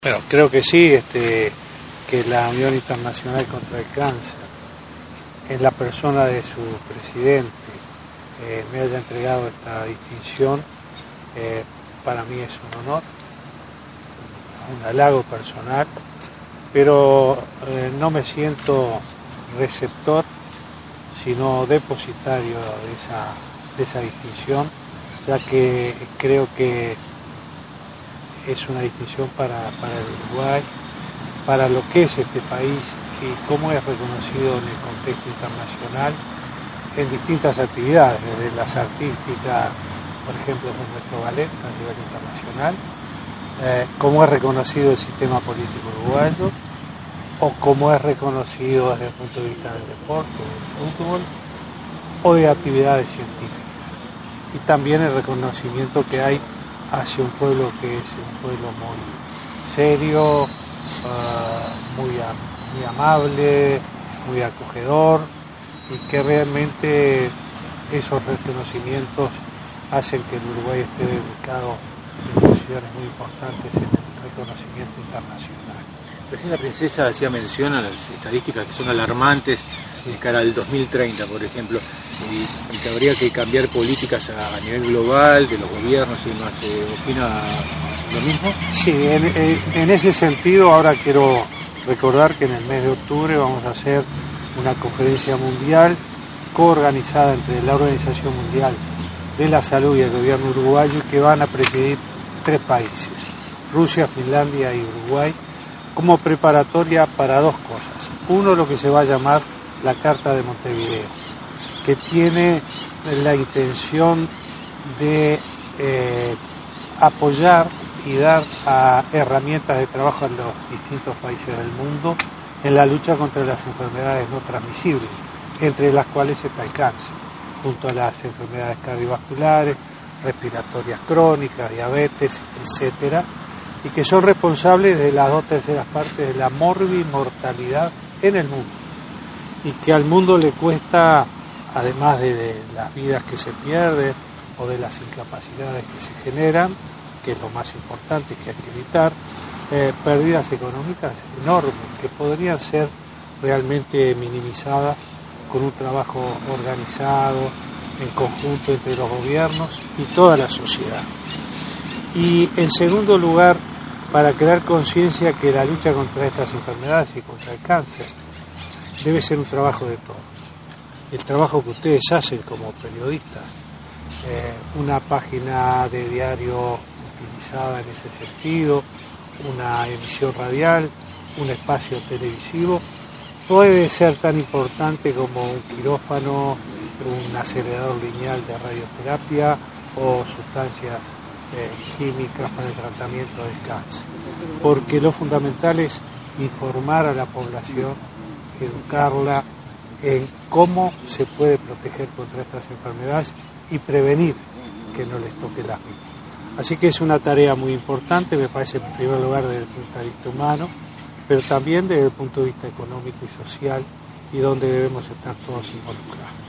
Bueno, creo que sí, que la Unión Internacional contra el Cáncer, en la persona de su presidente, me haya entregado esta distinción, para mí es un honor, un halago personal, pero no me siento receptor, sino depositario de esa distinción, ya que creo que es una distinción para el Uruguay, para lo que es este país y cómo es reconocido en el contexto internacional en distintas actividades, desde las artísticas, por ejemplo, con nuestro ballet a nivel internacional, cómo es reconocido el sistema político uruguayo, o cómo es reconocido desde el punto de vista del deporte, del fútbol, o de actividades científicas. Y también el reconocimiento que hay hacia un pueblo que es un pueblo muy serio, muy amable, muy acogedor, y que realmente esos reconocimientos hacen que el Uruguay esté ubicado en posiciones muy importantes en el reconocimiento internacional. Recién la princesa hacía mención a las estadísticas que son alarmantes de cara al 2030, por ejemplo, y que habría que cambiar políticas a nivel global, de los gobiernos y demás. ¿Opina lo mismo? Sí, en ese sentido ahora quiero recordar que en el mes de octubre vamos a hacer una conferencia mundial coorganizada entre la Organización Mundial de la Salud y el gobierno uruguayo, que van a presidir 3 países, Rusia, Finlandia y Uruguay, como preparatoria para 2 cosas. Uno, lo que se va a llamar la Carta de Montevideo, que tiene la intención de apoyar y dar herramientas de trabajo a los distintos países del mundo en la lucha contra las enfermedades no transmisibles, entre las cuales está el cáncer, junto a las enfermedades cardiovasculares, respiratorias crónicas, diabetes, etcétera, y que son responsables de las 2/3 partes de la morbimortalidad en el mundo, y que al mundo le cuesta, además de las vidas que se pierden o de las incapacidades que se generan, que es lo más importante que hay que evitar, pérdidas económicas enormes que podrían ser realmente minimizadas con un trabajo organizado, en conjunto entre los gobiernos y toda la sociedad. Y en segundo lugar, para crear conciencia que la lucha contra estas enfermedades y contra el cáncer debe ser un trabajo de todos. El trabajo que ustedes hacen como periodistas, una página de diario utilizada en ese sentido, una emisión radial, un espacio televisivo, puede ser tan importante como un quirófano, un acelerador lineal de radioterapia o sustancias químicas para el tratamiento del cáncer, porque lo fundamental es informar a la población, educarla en cómo se puede proteger contra estas enfermedades y prevenir que no les toque la vida. Así que es una tarea muy importante, me parece, en primer lugar desde el punto de vista humano, pero también desde el punto de vista económico y social, y donde debemos estar todos involucrados.